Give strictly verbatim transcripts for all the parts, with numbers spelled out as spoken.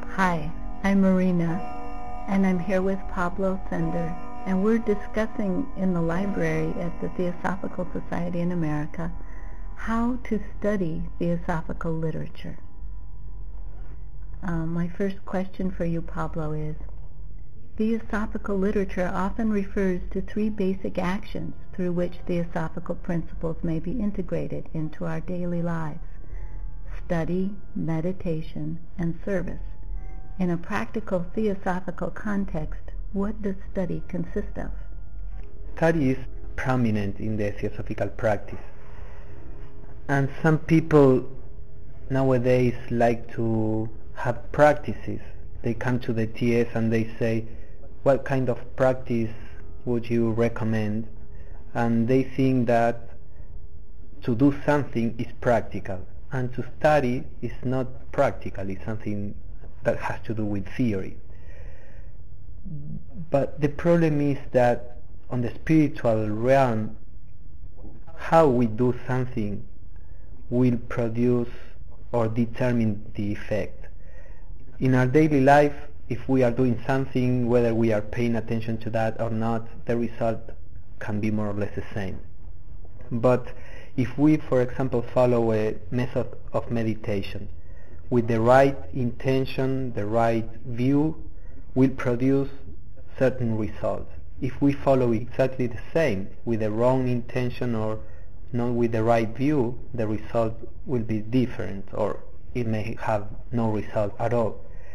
Hi, I'm Marina, and I'm here with Pablo Sender, and we're discussing in the library at the Theosophical Society in America how to study Theosophical literature. Uh, my first question for you, Pablo, is Theosophical literature often refers to three basic actions through which Theosophical principles may be integrated into our daily lives: study, meditation, and service. In a practical Theosophical context, what does study consist of? Study is prominent in the Theosophical practice, and some people nowadays like to have practices. They come to the T S and they say, what kind of practice would you recommend? And they think that to do something is practical, and to study is not practical, it's something that has to do with theory. But the problem is that on the spiritual realm, how we do something will produce or determine the effect. In our daily life, if we are doing something, whether we are paying attention to that or not, the result can be more or less the same. But if we, for example, follow a method of meditation with the right intention, the right view, will produce certain results. If we follow exactly the same with the wrong intention or not with the right view, the result will be different, or it may have no result at all.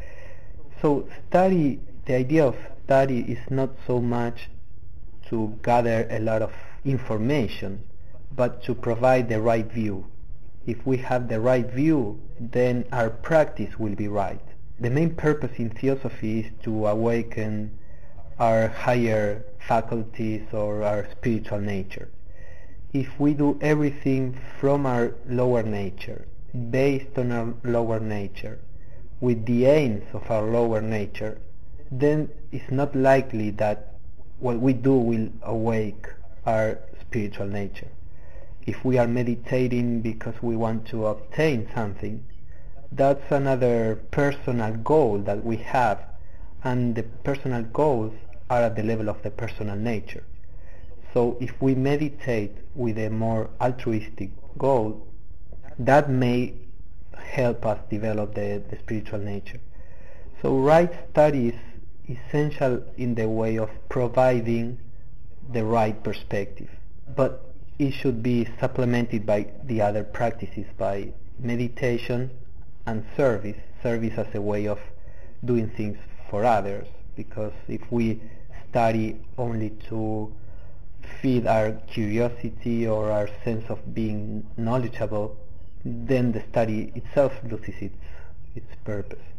So study, the idea of study is not so much to gather a lot of information, but to provide the right view. If we have the right view, then our practice will be right. The main purpose in Theosophy is to awaken our higher faculties or our spiritual nature. If we do everything from our lower nature, based on our lower nature, with the aims of our lower nature, then it's not likely that what we do will awake our spiritual nature. If we are meditating because we want to obtain something, that's another personal goal that we have, and the personal goals are at the level of the personal nature. So if we meditate with a more altruistic goal, that may help us develop the, the spiritual nature. So right study is essential in the way of providing the right perspective, but it should be supplemented by the other practices, by meditation and service, service as a way of doing things for others, because if we study only to feed our curiosity or our sense of being knowledgeable, then the study itself loses its, its purpose.